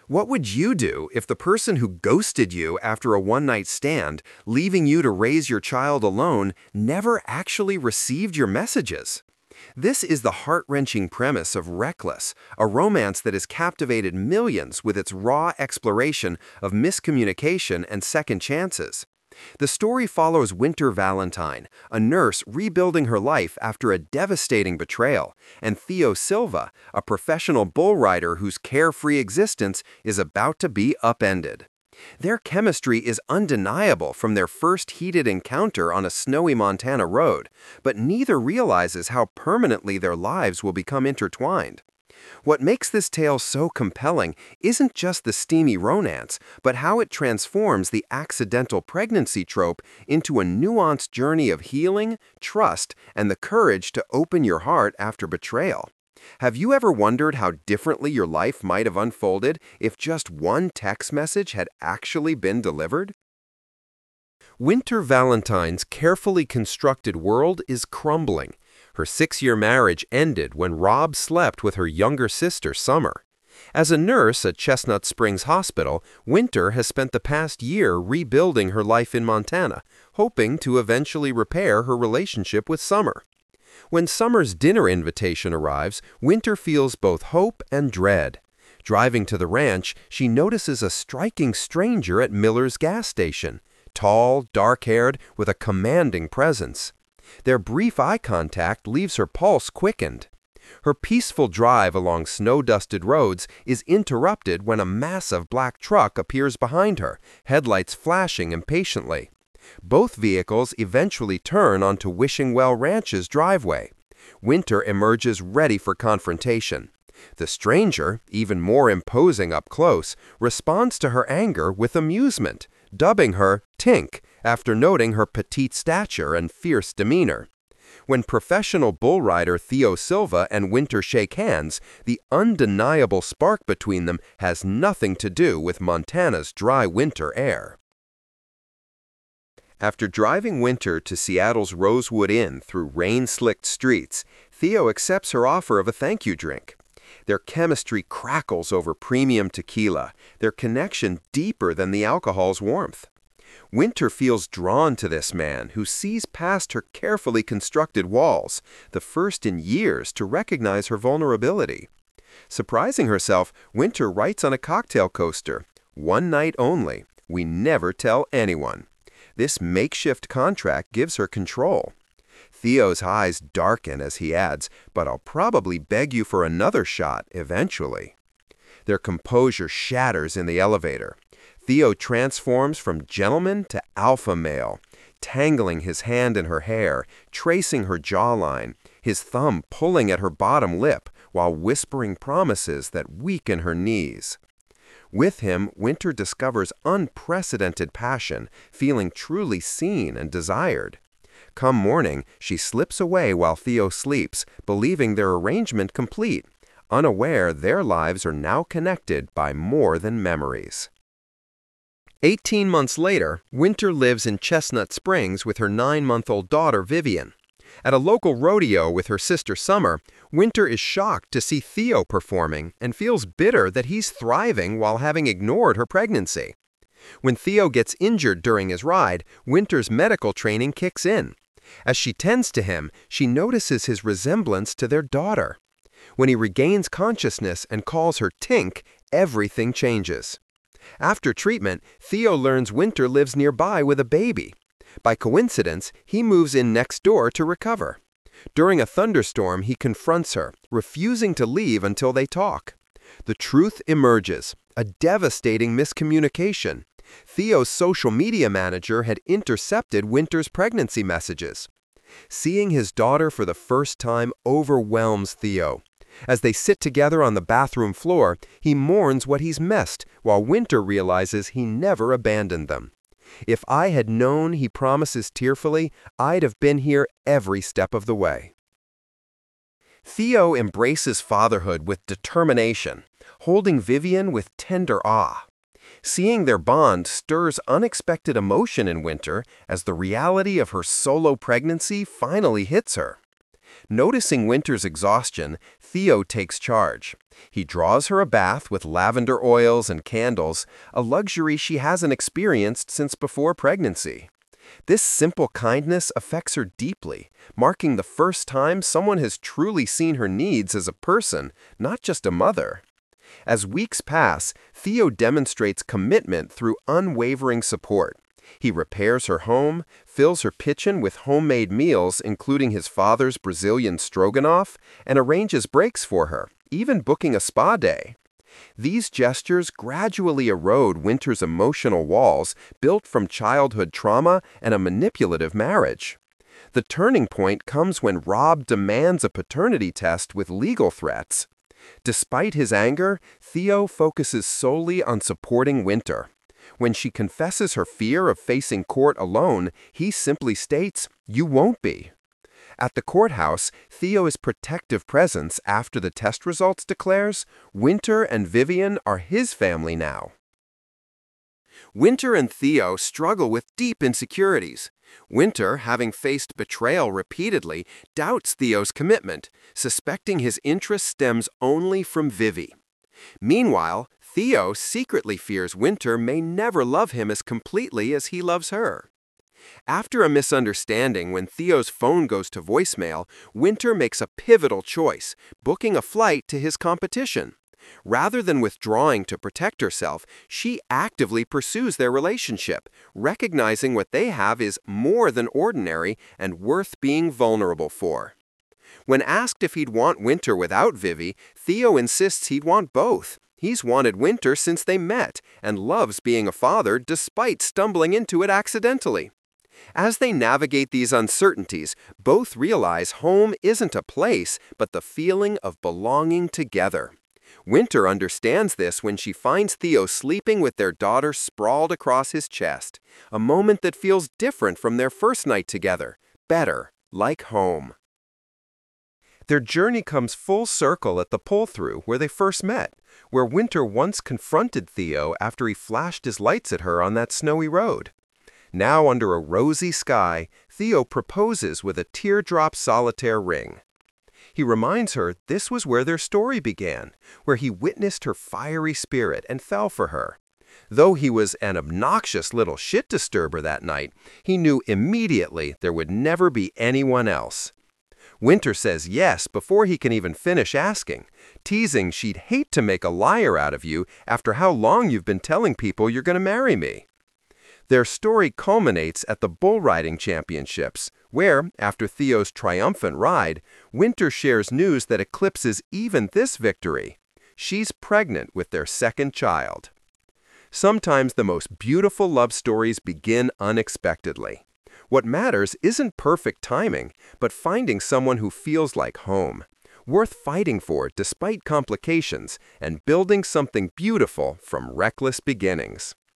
What would you do if the person who ghosted you after a one-night stand, leaving you to raise your child alone, never actually received your messages? This is the heart-wrenching premise of Reckless, a romance that has captivated millions with its raw exploration of miscommunication and second chances. The story follows Winter Valentine, a nurse rebuilding her life after a devastating betrayal, and Theo Silva, a professional bull rider whose carefree existence is about to be upended. Their chemistry is undeniable from their first heated encounter on a snowy Montana road, but neither realizes how permanently their lives will become intertwined. What makes this tale so compelling isn't just the steamy romance, but how it transforms the accidental pregnancy trope into a nuanced journey of healing, trust, and the courage to open your heart after betrayal. Have you ever wondered how differently your life might have unfolded if just one text message had actually been delivered? Winter Valentine's carefully constructed world is crumbling. Her 6-year marriage ended when Rob slept with her younger sister, Summer. As a nurse at Chestnut Springs Hospital, Winter has spent the past year rebuilding her life in Montana, hoping to eventually repair her relationship with Summer. When Summer's dinner invitation arrives, Winter feels both hope and dread. Driving to the ranch, she notices a striking stranger at Miller's gas station, tall, dark-haired, with a commanding presence. Their brief eye contact leaves her pulse quickened. Her peaceful drive along snow-dusted roads is interrupted when a massive black truck appears behind her, headlights flashing impatiently. Both vehicles eventually turn onto Wishing Well Ranch's driveway. Winter emerges ready for confrontation. The stranger, even more imposing up close, responds to her anger with amusement, dubbing her Tink after noting her petite stature and fierce demeanor. When professional bull rider Theo Silva and Winter shake hands, the undeniable spark between them has nothing to do with Montana's dry winter air. After driving Winter to Seattle's Rosewood Inn through rain-slicked streets, Theo accepts her offer of a thank-you drink. Their chemistry crackles over premium tequila, their connection deeper than the alcohol's warmth. Winter feels drawn to this man who sees past her carefully constructed walls, the first in years to recognize her vulnerability. Surprising herself, Winter writes on a cocktail coaster, "One night only. We never tell anyone." This makeshift contract gives her control. Theo's eyes darken as he adds, "But I'll probably beg you for another shot eventually." Their composure shatters in the elevator. Theo transforms from gentleman to alpha male, tangling his hand in her hair, tracing her jawline, his thumb pulling at her bottom lip while whispering promises that weaken her knees. With him, Winter discovers unprecedented passion, feeling truly seen and desired. Come morning, she slips away while Theo sleeps, believing their arrangement complete, unaware their lives are now connected by more than memories. 18 months later, Winter lives in Chestnut Springs with her 9-month-old daughter, Vivian. At a local rodeo with her sister Summer, Winter is shocked to see Theo performing and feels bitter that he's thriving while having ignored her pregnancy. When Theo gets injured during his ride, Winter's medical training kicks in. As she tends to him, she notices his resemblance to their daughter. When he regains consciousness and calls her Tink, everything changes. After treatment, Theo learns Winter lives nearby with a baby. By coincidence, he moves in next door to recover. During a thunderstorm, he confronts her, refusing to leave until they talk. The truth emerges, a devastating miscommunication. Theo's social media manager had intercepted Winter's pregnancy messages. Seeing his daughter for the first time overwhelms Theo. As they sit together on the bathroom floor, he mourns what he's missed, while Winter realizes he never abandoned them. "If I had known," he promises tearfully, "I'd have been here every step of the way." Theo embraces fatherhood with determination, holding Vivian with tender awe. Seeing their bond stirs unexpected emotion in Winter as the reality of her solo pregnancy finally hits her. Noticing Winter's exhaustion, Theo takes charge. He draws her a bath with lavender oils and candles, a luxury she hasn't experienced since before pregnancy. This simple kindness affects her deeply, marking the first time someone has truly seen her needs as a person, not just a mother. As weeks pass, Theo demonstrates commitment through unwavering support. He repairs her home, fills her kitchen with homemade meals, including his father's Brazilian stroganoff, and arranges breaks for her, even booking a spa day. These gestures gradually erode Winter's emotional walls built from childhood trauma and a manipulative marriage. The turning point comes when Rob demands a paternity test with legal threats. Despite his anger, Theo focuses solely on supporting Winter. When she confesses her fear of facing court alone, he simply states, "You won't be." At the courthouse, Theo's protective presence after the test results declares, Winter and Vivian are his family now. Winter and Theo struggle with deep insecurities. Winter, having faced betrayal repeatedly, doubts Theo's commitment, suspecting his interest stems only from Vivi. Meanwhile, Theo secretly fears Winter may never love him as completely as he loves her. After a misunderstanding when Theo's phone goes to voicemail, Winter makes a pivotal choice, booking a flight to his competition. Rather than withdrawing to protect herself, she actively pursues their relationship, recognizing what they have is more than ordinary and worth being vulnerable for. When asked if he'd want Winter without Vivi, Theo insists he'd want both. He's wanted Winter since they met and loves being a father despite stumbling into it accidentally. As they navigate these uncertainties, both realize home isn't a place, but the feeling of belonging together. Winter understands this when she finds Theo sleeping with their daughter sprawled across his chest, a moment that feels different from their first night together, better, like home. Their journey comes full circle at the pull-through where they first met, where Winter once confronted Theo after he flashed his lights at her on that snowy road. Now, under a rosy sky, Theo proposes with a teardrop solitaire ring. He reminds her this was where their story began, where he witnessed her fiery spirit and fell for her. Though he was an obnoxious little shit disturber that night, he knew immediately there would never be anyone else. Winter says yes before he can even finish asking, teasing she'd hate to make a liar out of you after how long you've been telling people you're going to marry me. Their story culminates at the bull riding championships, where, after Theo's triumphant ride, Winter shares news that eclipses even this victory. She's pregnant with their second child. Sometimes the most beautiful love stories begin unexpectedly. What matters isn't perfect timing, but finding someone who feels like home, worth fighting for despite complications, and building something beautiful from reckless beginnings.